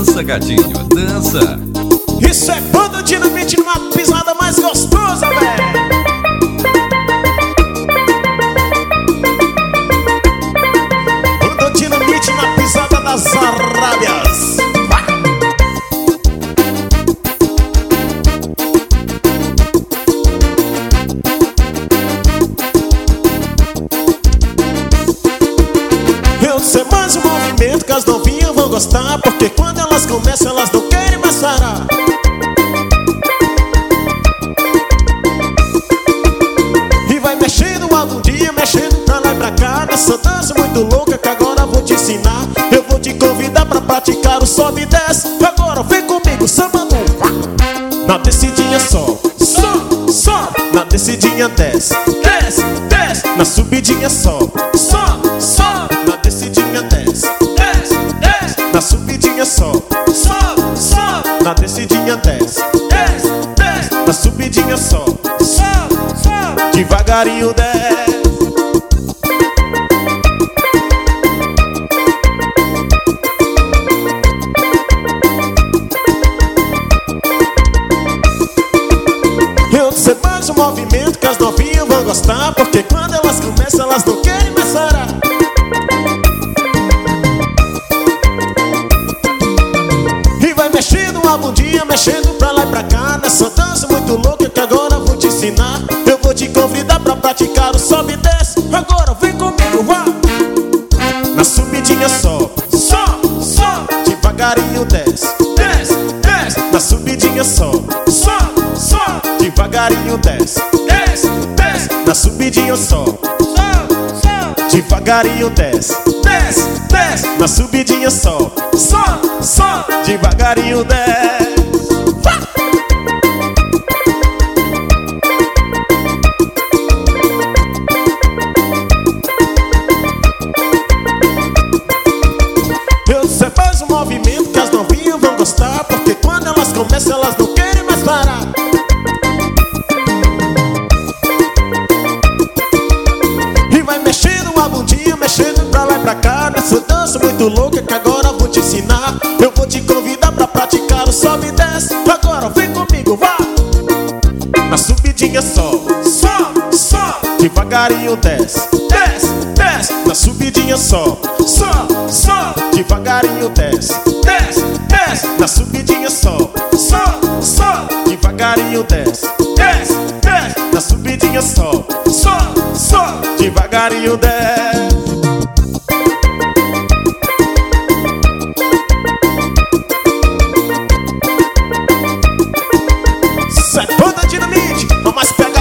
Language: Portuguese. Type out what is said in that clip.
Dança, gatinho, dança. Isso é Banda Dinamite numa pisada mais gostosa, velho. Banda Dinamite na pisada das Arábias. Eu sei mais um movimento que as novinhas vão gostar, porque quando elas começam elas não querem mais parar. E vai mexendo a bundinha, mexendo pra lá e pra cá, nessa dança muito louca que agora vou te ensinar. Eu vou te convidar pra praticar o sobe e desce. Agora vem comigo, sambando. Na descidinha sobe, sobe, sobe. Na descidinha desce, desce, desce. Na subidinha sobe, sobe, sobe. Na descidinha desce, desce, desce. Na subidinha sobe, sobe, sobe. Na descidinha desce, desce, desce. Na subidinha sobe, sobe, sobe. Devagarinho desce. Eu sei mais um movimento que as novinhas vão gostar, porque quando elas começam elas não querem mais parar. E vai mexendo a bundinha, mexendo pra lá e pra cá, nessa dança muito louca que agora vou te ensinar. Eu vou te convidar pra praticar o sobe e desce. Agora vem comigo, vá. Na subidinha sobe, sobe, sobe. Devagarinho desce, desce, desce. Na subidinha sobe, sobe, sobe. Devagarinho desce, desce, desce. Na subidinha sobe, sobe, sobe. Devagarinho desce, desce, desce. Na subidinha sobe, sobe, sobe. Devagarinho desce. Eu sei mais um movimento que as novinhas vão gostar, porque quando elas começam elas não querem mais parar. E vai mexendo a bundinha, mexendo pra lá e pra cá, nessa dança muito louca que agora vou te ensinar. Eu vou te convidar pra praticar o sobe e desce. Agora vem comigo, vá. Na subidinha sobe, sobe, sobe. Devagarinho desce, desce, desce. Na subidinha sobe, sobe, sobe. Devagarinho desce, desce, desce. Na subidinha sobe, sobe, sobe. Devagarinho desce, desce, desce. Na subidinha sobe, sobe, sobe. Devagarinho desce. Isso é Banda Dinamite, a mais pegada